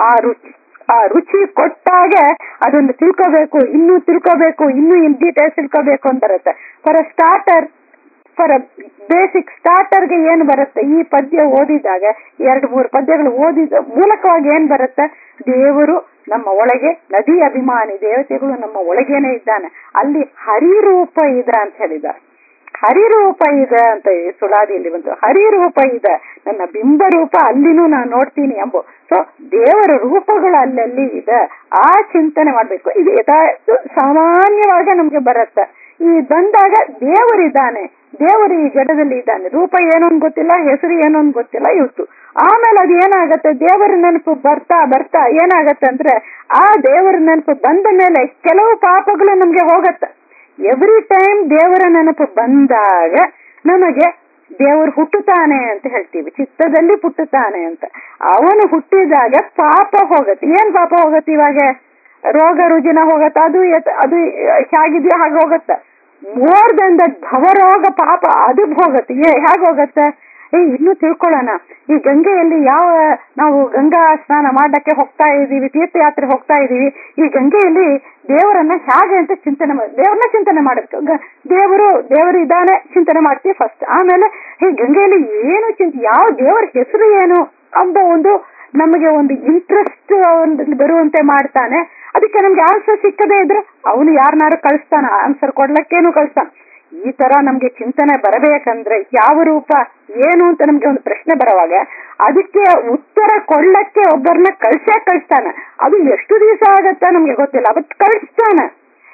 ಆ ರುಚಿ ಕೊಟ್ಟಾಗೆ ಅದನ್ನು ತಿಳ್ಕೋಬೇಕು, ಇನ್ನೂ ಇನ್ ಡೀಟೇಲ್ಸ್ ತಿಳ್ಕೋಬೇಕು ಅಂತ ಬರುತ್ತೆ. ಫಾರ್ ಬೇಸಿಕ್ ಸ್ಟಾರ್ಟರ್ಗೆ ಏನ್ ಬರುತ್ತೆ, ಈ ಪದ್ಯ ಓದಿದಾಗ 2-3 ಪದ್ಯಗಳು ಓದಿದ ಮೂಲಕವಾಗಿ ಏನ್ ಬರುತ್ತೆ, ದೇವರು ನಮ್ಮ ಒಳಗೆ, ನದಿ ಅಭಿಮಾನಿ ದೇವತೆಗಳು ನಮ್ಮ ಒಳಗೇನೆ ಇದ್ದಾನೆ, ಅಲ್ಲಿ ಹರಿರೂಪ ಇದೆ ಅಂತ ಹೇಳಿದ್ದಾರೆ. ಹರಿರೂಪ ಇದೆ ಅಂತ ಸುಳಾದಿಯಲ್ಲಿ ಬಂತು, ಹರಿರೂಪ ಇದೆ, ನನ್ನ ಬಿಂಬರೂಪ ಅಲ್ಲಿನೂ ನಾನು ನೋಡ್ತೀನಿ ಎಂಬ. ಸೊ ದೇವರ ರೂಪಗಳು ಅಲ್ಲಲ್ಲಿ ಇದೆ, ಆ ಚಿಂತನೆ ಮಾಡ್ಬೇಕು. ಇದು ಸಾಮಾನ್ಯವಾಗಿ ನಮ್ಗೆ ಬರುತ್ತೆ. ಈ ಬಂದಾಗ ದೇವರಿದ್ದಾನೆ, ದೇವರು ಈ ಜಡದಲ್ಲಿ ಇದ್ದಾನೆ, ರೂಪ ಏನೊಂದು ಗೊತ್ತಿಲ್ಲ, ಹೆಸರು ಏನೊಂದು ಗೊತ್ತಿಲ್ಲ ಇವತ್ತು. ಆಮೇಲೆ ಅದು ಏನಾಗತ್ತೆ, ದೇವರ ನೆನಪು ಬರ್ತಾ ಏನಾಗತ್ತೆ ಅಂದ್ರೆ ಆ ದೇವರ ನೆನಪು ಬಂದ ಮೇಲೆ ಕೆಲವು ಪಾಪಗಳು ನಮ್ಗೆ ಹೋಗತ್ತೆ. ಎವ್ರಿ ಟೈಮ್ ದೇವರ ನೆನಪು ಬಂದಾಗ ನಮಗೆ ದೇವರು ಹುಟ್ಟುತ್ತಾನೆ ಅಂತ ಹೇಳ್ತೀವಿ, ಚಿತ್ತದಲ್ಲಿ ಹುಟ್ಟುತ್ತಾನೆ ಅಂತ. ಅವನು ಹುಟ್ಟಿದಾಗ ಪಾಪ ಹೋಗತ್ತೆ. ಏನ್ ಪಾಪ ಹೋಗತ್ತೆ? ಇವಾಗ ರೋಗ ರುಜಿನ ಹೋಗತ್ತೆ, ಅದು ಹೇಗಿದೆಯೋ ಹಾಗೆ ಹೋಗತ್ತೆ. ಮೋರ್ ದನ್ ದಟ್ ಭವರೋಗ ಪಾಪ ಅದು ಹೋಗತ್ತೆ. ಹೇಗೆ ಹೋಗತ್ತೆ? ಇನ್ನೂ ತಿಳ್ಕೊಳ್ಳೋಣ. ಈ ಗಂಗೆಯಲ್ಲಿ ನಾವು ಗಂಗಾ ಸ್ನಾನ ಮಾಡಕ್ಕೆ ಹೋಗ್ತಾ ಇದೀವಿ, ತೀರ್ಥಯಾತ್ರೆ ಹೋಗ್ತಾ ಇದೀವಿ. ಈ ಗಂಗೆಯಲ್ಲಿ ದೇವರನ್ನ ಹೇಗೆ ಅಂತ ದೇವರನ್ನ ಚಿಂತನೆ ಮಾಡಬೇಕು. ದೇವರು ಇದ್ದಾನೆ ಚಿಂತನೆ ಮಾಡ್ತೀವಿ ಫಸ್ಟ್. ಆಮೇಲೆ ಈ ಗಂಗೆಯಲ್ಲಿ ಏನು ಯಾವ ದೇವರ ಹೆಸರು ಏನು ಅಂತ ನಮಗೆ ಒಂದು ಇಂಟ್ರೆಸ್ಟ್ ಬರುವಂತೆ ಮಾಡ್ತಾನೆ. ಅದಕ್ಕೆ ನಮ್ಗೆ ಆನ್ಸರ್ ಸಿಕ್ಕದೇ ಇದ್ರೆ ಅವನು ಯಾರನ್ನಾರು ಕಳಿಸ್ತಾನ, ಆನ್ಸರ್ ಕೊಡ್ಲಕ್ಕೇನು ಕಳಿಸ್ತಾನ. ಈ ತರ ನಮ್ಗೆ ಚಿಂತನೆ ಬರಬೇಕಂದ್ರೆ ಯಾವ ರೂಪ ಏನು ಅಂತ ನಮ್ಗೆ ಒಂದು ಪ್ರಶ್ನೆ ಬರುವಾಗ ಅದಕ್ಕೆ ಉತ್ತರ ಕೊಡ್ಲಕ್ಕೆ ಒಬ್ಬರನ್ನ ಕಳಿಸ್ತಾನೆ. ಅದು ಎಷ್ಟು ದಿವಸ ಆಗತ್ತ ನಮ್ಗೆ ಗೊತ್ತಿಲ್ಲ, ಅವತ್ತು ಕಳಿಸ್ತಾನೆ.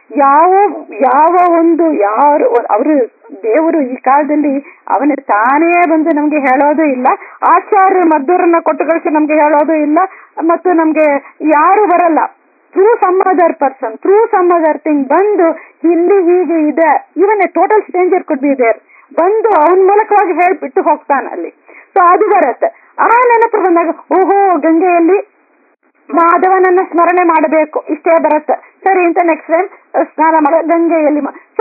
ಅವರು ದೇವರು ಈ ಕಾಲದಲ್ಲಿ ಅವನ ತಾನೇ ಬಂದು ನಮ್ಗೆ ಹೇಳೋದು ಇಲ್ಲ, ಆಚಾರ್ಯ ಮದ್ದೂರನ್ನ ಕೊಟ್ಟು ಕಳಿಸಿ ನಮ್ಗೆ ಹೇಳೋದು ಇಲ್ಲ, ಮತ್ತು ನಮ್ಗೆ ಯಾರು ಬರಲ್ಲ. Through some other person, through some other thing ಬಂದು ಇಲ್ಲಿ ಹೀಗೆ ಇದೆ, even a total stranger could be there, ಬಂದು ಅವನ ಮೂಲಕವಾಗಿ ಹೇಳ್ಬಿಟ್ಟು ಹೋಗ್ತಾನೆ ಅಲ್ಲಿ. ಸೊ ಅದು ಬರುತ್ತೆ. ಆ ನೆನಪು ಬಂದಾಗ ಓಹೋ ಗಂಗೆಯಲ್ಲಿ ಮಾಧವನನ್ನ ಸ್ಮರಣೆ ಮಾಡಬೇಕು, ಇಷ್ಟೇ ಬರುತ್ತೆ. ಸರಿ ಅಂತ ನೆಕ್ಸ್ಟ್ ಟೈಮ್ ಸ್ನಾನ ಮಾಡೋ ಗಂಗೆಯಲ್ಲಿ. ಸೊ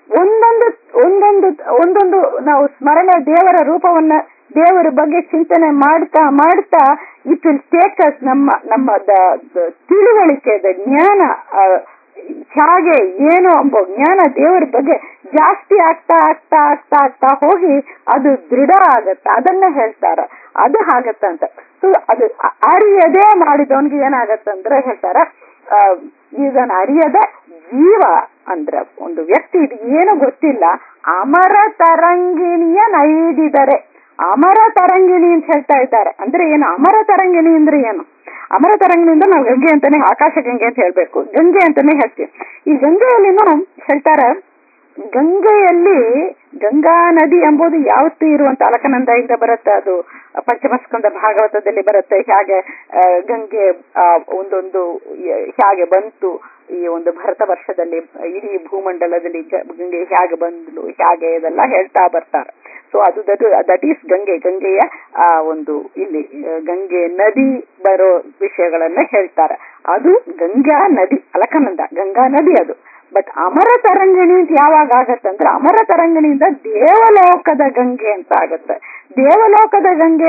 ಒಂದೊಂದು ನಾವು ಸ್ಮರಣೆ ದೇವರ ರೂಪವನ್ನ ದೇವರ ಬಗ್ಗೆ ಚಿಂತನೆ ಮಾಡ್ತಾ ಇಟ್ ವಿಲ್ ಟೇಕ್ ಅಸ್ ನಮ್ಮ ತಿಳುವಳಿಕೆ ಜ್ಞಾನ ಹೇಗೆ ಏನು ಎಂಬ ಜ್ಞಾನ ದೇವರ ಬಗ್ಗೆ ಜಾಸ್ತಿ ಆಗ್ತಾ ಹೋಗಿ ಅದು ದೃಢ ಆಗತ್ತ. ಅದನ್ನ ಹೇಳ್ತಾರ, ಅದು ಆಗತ್ತಂತ. ಸೊ ಅದು ಅರಿಯದೇ ಮಾಡಿದವನ್ಗೆ ಏನಾಗತ್ತಂದ್ರೆ ಹೇಳ್ತಾರ, ಇದನ್ನ ಅರಿಯದ ಜೀವ ಅಂದ್ರ ಒಂದು ವ್ಯಕ್ತಿ ಇದು ಏನು ಗೊತ್ತಿಲ್ಲ, ಅಮರ ತರಂಗಿಣಿಯ ನೈದಿದರೆ. ಅಮರ ತರಂಗಿಣಿ ಅಂತ ಹೇಳ್ತಾ ಇದ್ದಾರೆ. ಅಂದ್ರೆ ಏನು ಅಮರ ತರಂಗಿಣಿ ಅಂದ್ರೆ ಏನು? ಅಮರ ತರಂಗಿಣಿಯಿಂದ ನಾವು ಗಂಗೆ ಅಂತಾನೆ, ಆಕಾಶ ಗಂಗೆ ಅಂತ ಹೇಳ್ಬೇಕು, ಗಂಗೆ ಅಂತಾನೆ ಹೇಳ್ತೀವಿ. ಈ ಗಂಗೆಯಲ್ಲಿನೂ ಹೇಳ್ತಾರ, ಗಂಗೆಯಲ್ಲಿ ಗಂಗಾ ನದಿ ಎಂಬುದು ಯಾವತ್ತೂ ಇರುವಂತ ಅಲಕನಂದದಿಂದ ಬರುತ್ತೆ. ಅದು ಪಂಚಮಸ್ಕಂದ ಭಾಗವತದಲ್ಲಿ ಬರುತ್ತೆ. ಹೇಗೆ ಗಂಗೆ ಒಂದೊಂದು ಹೇಗೆ ಬಂತು ಈ ಒಂದು ಭರತ ವರ್ಷದಲ್ಲಿ ಇಡೀ ಭೂಮಂಡಲದಲ್ಲಿ ಗಂಗೆ ಹೇಗೆ ಬಂದ್ಲು ಹೇಗೆ ಇದೆಲ್ಲ ಹೇಳ್ತಾ ಬರ್ತಾರೆ. ಸೊ ಅದು ದಟ್ ಈಸ್ ಗಂಗೆಯ ಒಂದು ಇಲ್ಲಿ ಗಂಗೆ ನದಿ ಬರೋ ವಿಷಯಗಳನ್ನ ಹೇಳ್ತಾರೆ. ಅದು ಗಂಗಾ ನದಿ, ಅಲಕನಂದ ಗಂಗಾ ನದಿ ಅದು. ಬಟ್ ಅಮರ ತರಂಗಿಣಿ ಅಂತ ಯಾವಾಗ ಆಗತ್ತಂದ್ರೆ ಅಮರ ತರಂಗಿಣಿಯಿಂದ ದೇವಲೋಕದ ಗಂಗೆ ಅಂತ ಆಗತ್ತೆ. ದೇವಲೋಕದ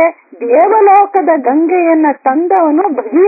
ಗಂಗೆಯನ್ನ ತಂದವನು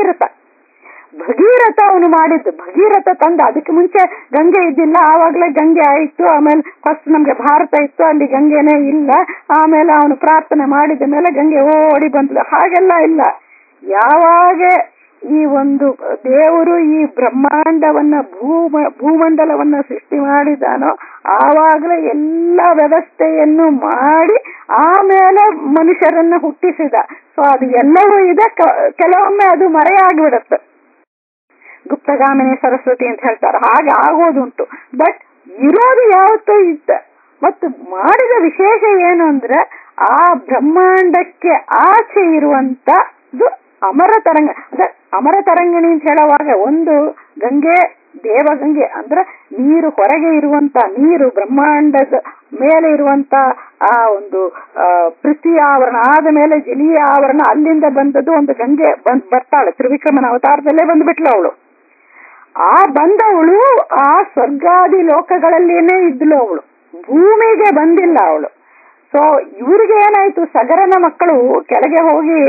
ಭಗೀರಥ ಅವನು ಮಾಡಿದ್ದು. ಭಗೀರಥ ತಂದ. ಅದಕ್ಕೆ ಮುಂಚೆ ಗಂಗೆ ಇದ್ದಿಲ್ಲ, ಆವಾಗ್ಲೇ ಗಂಗೆ ಆಯ್ತು. ಆಮೇಲೆ ಫಸ್ಟ್ ನಮ್ಗೆ ಭಾರತ ಇತ್ತು, ಅಲ್ಲಿ ಗಂಗೆನೇ ಇಲ್ಲ. ಆಮೇಲೆ ಅವನು ಪ್ರಾರ್ಥನೆ ಮಾಡಿದ ಮೇಲೆ ಗಂಗೆ ಓಡಿ ಬಂದ್ಲು. ಹಾಗೆಲ್ಲ ಇಲ್ಲ. ಯಾವಾಗ ಈ ಒಂದು ದೇವರು ಈ ಬ್ರಹ್ಮಾಂಡವನ್ನ ಭೂಮಂಡಲವನ್ನ ಸೃಷ್ಟಿ ಮಾಡಿದಾನೋ ಆವಾಗಲೇ ಎಲ್ಲ ವ್ಯವಸ್ಥೆಯನ್ನು ಮಾಡಿ ಆಮೇಲೆ ಮನುಷ್ಯರನ್ನ ಹುಟ್ಟಿಸಿದ. ಸೊ ಅದು ಎಲ್ಲವೂ ಇದೆ. ಕೆಲವೊಮ್ಮೆ ಅದು ಮರೆಯಾಗ್ಬಿಡುತ್ತೆ. ಗುಪ್ತಗಾಮಿನಿ ಸರಸ್ವತಿ ಅಂತ ಹೇಳ್ತಾರೆ, ಹಾಗೆ ಆಗೋದುಂಟು. ಬಟ್ ಇರೋದು ಯಾವತ್ತೂ ಇದ್ದ. ಮತ್ತು ಮಾಡಿದ ವಿಶೇಷ ಏನು ಅಂದ್ರೆ ಆ ಬ್ರಹ್ಮಾಂಡಕ್ಕೆ ಆಚೆ ಇರುವಂತದ್ದು ಅಮರ ತರಂಗ. ಅಂದ್ರೆ ಅಮರ ತರಂಗಿಣಿ ಅಂತ ಹೇಳುವಾಗ ಒಂದು ಗಂಗೆ ದೇವಗಂಗೆ ಅಂದ್ರೆ ನೀರು ಹೊರಗೆ ಇರುವಂತ ನೀರು, ಬ್ರಹ್ಮಾಂಡದ ಮೇಲೆ ಇರುವಂತ ಆ ಒಂದು ಪೃಥ್ವಿ ಆವರಣ ಆದ ಮೇಲೆ ಜಲೀಯ ಆವರಣ, ಅಲ್ಲಿಂದ ಬಂದದ್ದು ಒಂದು ಗಂಗೆ ಬರ್ತಾಳೆ. ತ್ರಿವಿಕ್ರಮನ ಅವತಾರದಲ್ಲೇ ಬಂದ್ಬಿಟ್ಲು ಅವಳು. ಆ ಬಂದವಳು ಆ ಸ್ವರ್ಗಾದಿ ಲೋಕಗಳಲ್ಲೇನೆ ಇದ್ಲು ಅವಳು, ಭೂಮಿಗೆ ಬಂದಿಲ್ಲ ಅವಳು. ಸೊ ಇವ್ರಿಗೆ ಏನಾಯ್ತು, ಸಗರನ ಮಕ್ಕಳು ಕೆಳಗೆ ಹೋಗಿ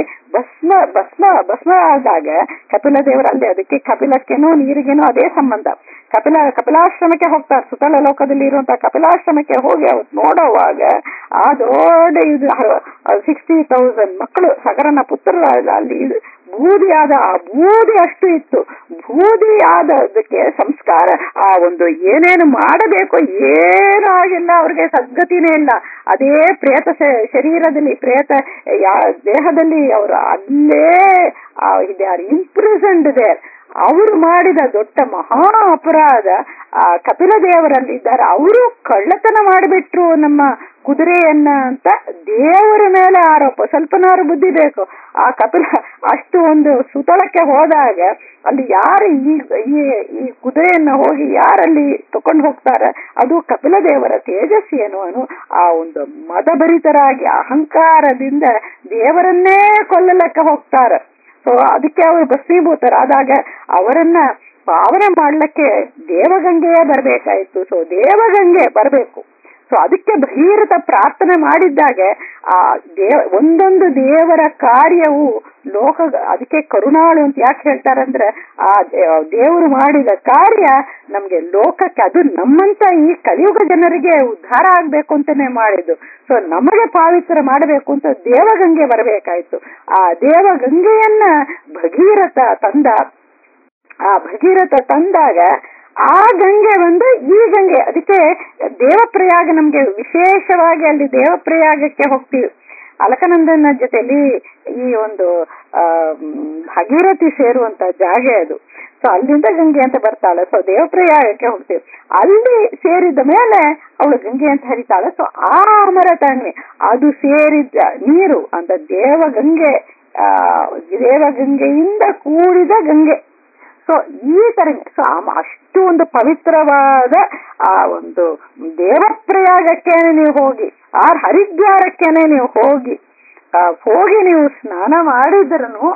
ಭಸ್ಮ ಆದಾಗ ಕಪಿಲ ದೇವರಲ್ಲಿ, ಅದಕ್ಕೆ ಕಪಿಲಕ್ಕೇನೋ ನೀರಿಗೇನೋ ಅದೇ ಸಂಬಂಧ. ಕಪಿಲಾಶ್ರಮಕ್ಕೆ ಹೋಗ್ತಾರೆ, ಸುತಲ ಲೋಕದಲ್ಲಿ ಇರುವಂತಹ ಕಪಿಲಾಶ್ರಮಕ್ಕೆ ಹೋಗಿ ಅವತ್ತು ನೋಡುವಾಗ ಆ ದೊಡ್ಡ ಇದು 60,000 ಮಕ್ಕಳು ಸಗರನ ಪುತ್ರರ ಅಲ್ಲಿ ಬೂದಿಯಾದ ಆ ಬೂದಿ ಅಷ್ಟು ಇತ್ತು. ಬೂದಿ ಆದದಕ್ಕೆ ಸಂಸ್ಕಾರ ಆ ಒಂದು ಏನೇನು ಮಾಡಬೇಕು ಏನೂ ಆಗಿಲ್ಲ, ಅವ್ರಿಗೆ ಸದ್ಗತಿನೇ ಇಲ್ಲ. ಅದೇ ಪ್ರೇತ ಶರೀರದಲ್ಲಿ ಪ್ರೇತ ದೇಹದಲ್ಲಿ ಅವರು ಅಲ್ಲೇ ದೇ ಆರ್ ಇಂಪ್ರಿಸನ್ಡ್ ದೇರ್. ಅವರು ಮಾಡಿದ ದೊಡ್ಡ ಮಹಾ ಅಪರಾಧ ಆ ಕಪಿಲ ದೇವರಲ್ಲಿದ್ದಾರೆ. ಅವರು ಕಳ್ಳತನ ಮಾಡಿಬಿಟ್ರು ನಮ್ಮ ಕುದುರೆಯನ್ನ ಅಂತ ದೇವರ ಮೇಲೆ ಆರೋಪ. ಸ್ವಲ್ಪನಾರು ಬುದ್ಧಿ ಬೇಕು. ಆ ಕಪಿಲ ಅಷ್ಟು ಒಂದು ಸುತಳಕ್ಕೆ ಹೋದಾಗ ಅಲ್ಲಿ ಯಾರು ಈ ಕುದುರೆಯನ್ನ ಹೋಗಿ ಯಾರಲ್ಲಿ ತಕೊಂಡು ಹೋಗ್ತಾರೆ, ಅದು ಕಪಿಲ ದೇವರ ತೇಜಸ್ವಿ ಅನ್ನುವನು ಆ ಒಂದು ಮದಭರಿತರಾಗಿ ಅಹಂಕಾರದಿಂದ ದೇವರನ್ನೇ ಕೊಲ್ಲಲಕ್ಕೆ ಹೋಗ್ತಾರೆ. ಸೊ ಅದಕ್ಕೆ ಅವರು ಭಸ್ಮೀಭೂತರಾದಾಗ ಅವರನ್ನ ಪಾವನ ಮಾಡ್ಲಿಕ್ಕೆ ದೇವಗಂಗೆಯೇ ಬರ್ಬೇಕಾಯ್ತು. ಸೊ ದೇವಗಂಗೆ ಬರ್ಬೇಕು. ಸೊ ಅದಕ್ಕೆ ಭಗೀರಥ ಪ್ರಾರ್ಥನೆ ಮಾಡಿದ್ದಾಗೆ ಆ ಒಂದೊಂದು ದೇವರ ಕಾರ್ಯವು ಲೋಕ, ಅದಕ್ಕೆ ಕರುಣಾಳು ಅಂತ ಯಾಕೆ ಹೇಳ್ತಾರಂದ್ರೆ ಆ ದೇವರು ಮಾಡಿದ ಕಾರ್ಯ ನಮ್ಗೆ ಲೋಕಕ್ಕೆ, ಅದು ನಮ್ಮಂತ ಈ ಕಲಿಯುಗ ಜನರಿಗೆ ಉದ್ಧಾರ ಆಗ್ಬೇಕು ಅಂತಾನೆ ಮಾಡಿದ್ದು. ಸೊ ನಮಗೆ ಪಾವಿತ್ರ ಮಾಡಬೇಕು ಅಂತ ದೇವಗಂಗೆ ಬರಬೇಕಾಯ್ತು. ಆ ದೇವಗಂಗೆಯನ್ನ ಭಗೀರಥ ತಂದ. ಆ ಭಗೀರಥ ತಂದಾಗ ಆ ಗಂಗೆ ಬಂದು ಈ ಗಂಗೆ, ಅದಕ್ಕೆ ದೇವಪ್ರಯಾಗ ನಮ್ಗೆ ವಿಶೇಷವಾಗಿ ಅಲ್ಲಿ ದೇವಪ್ರಯಾಗಕ್ಕೆ ಹೋಗ್ತೀವಿ. ಅಲಕನಂದನ ಜೊತೆಲಿ ಈ ಒಂದು ಭಾಗೀರಥಿ ಸೇರುವಂತ ಜಾಗ ಅದು. ಸೊ ಅಲ್ಲಿಂದ ಗಂಗೆ ಅಂತ ಬರ್ತಾಳೆ. ಸೊ ದೇವಪ್ರಯಾಗಕ್ಕೆ ಹೋಗ್ತೀವಿ. ಅಲ್ಲಿ ಸೇರಿದ ಮೇಲೆ ಅವಳು ಗಂಗೆ ಅಂತ ಹರಿತಾಳೆ. ಸೊ ಆ ಅಮರ ತಾಣ್ವಿ ಅದು ಸೇರಿದ ನೀರು ಅಂತ ದೇವಗಂಗೆ, ದೇವಗಂಗೆಯಿಂದ ಕೂಡಿದ ಗಂಗೆ. ಸೊ ಈ ತರ ಸೊ ಅಷ್ಟು ಒಂದು ಪವಿತ್ರವಾದ ಆ ಒಂದು ದೇವಪ್ರಯಾಗಕ್ಕೇನೆ ನೀವು ಹೋಗಿ, ಹರಿದ್ವಾರಕ್ಕೇನೆ ನೀವು ಹೋಗಿ ನೀವು ಸ್ನಾನ ಮಾಡಿದ್ರೂ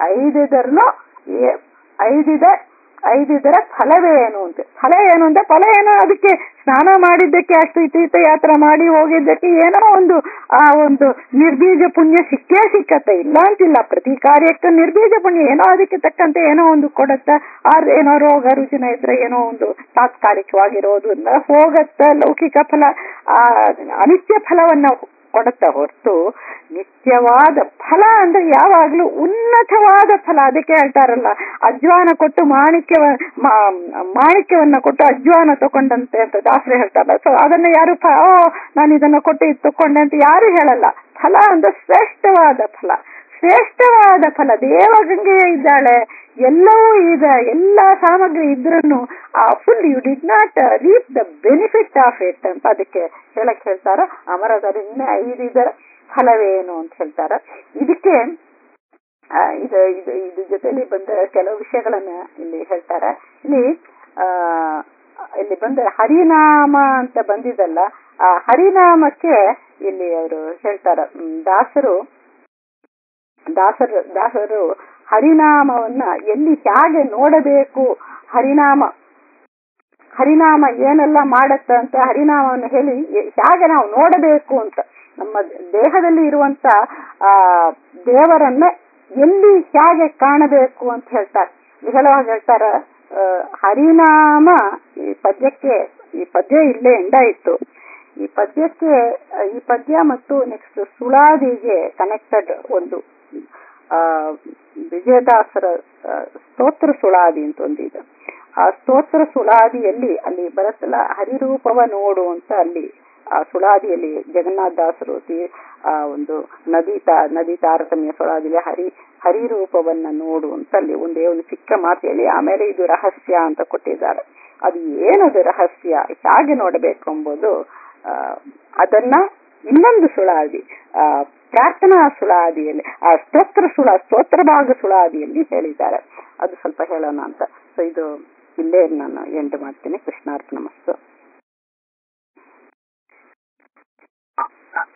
ಐದಿದರ ಫಲವೇನು ಅಂತ. ಫಲ ಏನು ಅದಕ್ಕೆ ಸ್ನಾನ ಮಾಡಿದ್ದಕ್ಕೆ, ಅಷ್ಟು ತೀರ್ಥಯಾತ್ರೆ ಮಾಡಿ ಹೋಗಿದ್ದಕ್ಕೆ ಏನೋ ಒಂದು ಆ ಒಂದು ನಿರ್ಬೀಜ ಪುಣ್ಯ ಸಿಕ್ಕತ್ತೆ, ಇಲ್ಲ ಅಂತಿಲ್ಲ. ಪ್ರತಿ ಕಾರ್ಯಕ್ಕೆ ನಿರ್ಬೀಜ ಪುಣ್ಯ ಏನೋ ಅದಕ್ಕೆ ತಕ್ಕಂತೆ ಏನೋ ಒಂದು ಕೊಡತ್ತ. ಏನೋ ರೋಗ ರುಜಿನ ಇದ್ರೆ ಏನೋ ಒಂದು ತಾತ್ಕಾಲಿಕವಾಗಿರೋದು ಹೋಗತ್ತ. ಲೌಕಿಕ ಫಲ ಅನಿತ್ಯ ಫಲವನ್ನ ಕೊಡುತ್ತ ಹೊರತು ನಿತ್ಯವಾದ ಫಲ ಅಂದ್ರೆ ಯಾವಾಗ್ಲೂ ಉನ್ನತವಾದ ಫಲ. ಅದಕ್ಕೆ ಹೇಳ್ತಾರಲ್ಲ, ಅಜ್ವಾನ ಕೊಟ್ಟು ಮಾಣಿಕ್ಯವನ್ನ ಕೊಟ್ಟು ಅಜ್ವಾನ ತಕೊಂಡಂತೆ ಅಂತ ದಾಸರೇ ಹೇಳ್ತಾರಲ್ಲ. ಸೊ ಅದನ್ನ ಯಾರು ನಾನು ಇದನ್ನ ಕೊಟ್ಟು ಇದು ತಕೊಂಡೆ ಅಂತ ಯಾರು ಹೇಳಲ್ಲ. ಫಲ ಅಂದ್ರೆ ಶ್ರೇಷ್ಠವಾದ ಫಲ ದೇವಗಂಗೆಯೇ ಇದ್ದಾಳೆ. ಎಲ್ಲವೂ ಇದೆ, ಎಲ್ಲ ಸಾಮಗ್ರಿ ಇದ್ರೂ full you did not reap the benefit of it ಅಂತ ಅದಕ್ಕೆ ಹೇಳಕ್ ಹೇಳ್ತಾರ. ಅಮರದರಿಂದ ಐದಿದರ ಫಲವೇನು ಅಂತ ಹೇಳ್ತಾರ. ಇದಕ್ಕೆ ಇದು ಜೊತೆಲಿ ಬಂದ ಕೆಲವು ವಿಷಯಗಳನ್ನ ಇಲ್ಲಿ ಹೇಳ್ತಾರೆ. ಇಲ್ಲಿ ಬಂದ ಹರಿನಾಮ ಅಂತ ಬಂದಿದ್ದಲ್ಲ, ಆ ಹರಿನಾಮಕ್ಕೆ ಇಲ್ಲಿ ಅವರು ಹೇಳ್ತಾರ, ದಾಸರು ಹರಿನಾಮವನ್ನ ಎಲ್ಲಿ ಹೇಗೆ ನೋಡಬೇಕು, ಹರಿನಾಮ ಏನೆಲ್ಲ ಮಾಡತ್ತ ಅಂತ ಹರಿನಾಮವನ್ನು ಹೇಳಿ ಹೇಗೆ ನಾವು ನೋಡಬೇಕು ಅಂತ, ನಮ್ಮ ದೇಹದಲ್ಲಿ ಇರುವಂತ ದೇವರನ್ನ ಎಲ್ಲಿ ಹೇಗೆ ಕಾಣಬೇಕು ಅಂತ ಹೇಳ್ತಾರೆ. ಹೇಳುವಾಗ ಹೇಳ್ತಾರ, ಹರಿನಾಮ ಈ ಪದ್ಯ ಇಲ್ಲೇ ಎಂಡ ಇತ್ತು. ಈ ಪದ್ಯ ಮತ್ತು ನೆಕ್ಸ್ಟ್ ಸುಳಾದಿಗೆ ಕನೆಕ್ಟೆಡ್ ಒಂದು ವಿಜಯದಾಸರ ಸ್ತೋತ್ರ ಸುಳಾದಿ ಅಂತ ಒಂದಿದೆ. ಆ ಸ್ತೋತ್ರ ಸುಳಾದಿಯಲ್ಲಿ ಅಲ್ಲಿ ಬರುತ್ತಲ್ಲ, ಹರಿರೂಪವ ನೋಡು ಅಂತ ಅಲ್ಲಿ ಆ ಸುಳಾದಿಯಲ್ಲಿ ಜಗನ್ನಾಥ ದಾಸರು ಒಂದು ನದಿ ತಾರತಮ್ಯ ಸುಳಾದಿಯಲ್ಲಿ ಹರಿರೂಪವನ್ನ ನೋಡು ಅಂತ ಅಲ್ಲಿ ಒಂದೇ ಒಂದು ಚಿಕ್ಕ ಮಾತೆಯಲ್ಲಿ, ಆಮೇಲೆ ಇದು ರಹಸ್ಯ ಅಂತ ಕೊಟ್ಟಿದ್ದಾರೆ. ಅದು ಏನದು ರಹಸ್ಯ, ಹೇಗೆ ನೋಡಬೇಕು ಎಂಬುದು ಅದನ್ನ ಇನ್ನೊಂದು ಸುಳಾದಿ, ಪ್ರಾರ್ಥನಾ ಸುಳಾದಿಯಲ್ಲಿ, ಆ ಸ್ತೋತ್ರ ಭಾಗ ಸುಳಾದಿಯಲ್ಲಿ ಹೇಳಿದ್ದಾರೆ. ಅದು ಸ್ವಲ್ಪ ಹೇಳೋಣ ಅಂತ. ಸೊ ಇದು ಇಲ್ಲೇ ನಾನು ಎಂಡ್ ಮಾಡ್ತೀನಿ. ಕೃಷ್ಣಾರ್ಪಣ ಮಸ್ತು.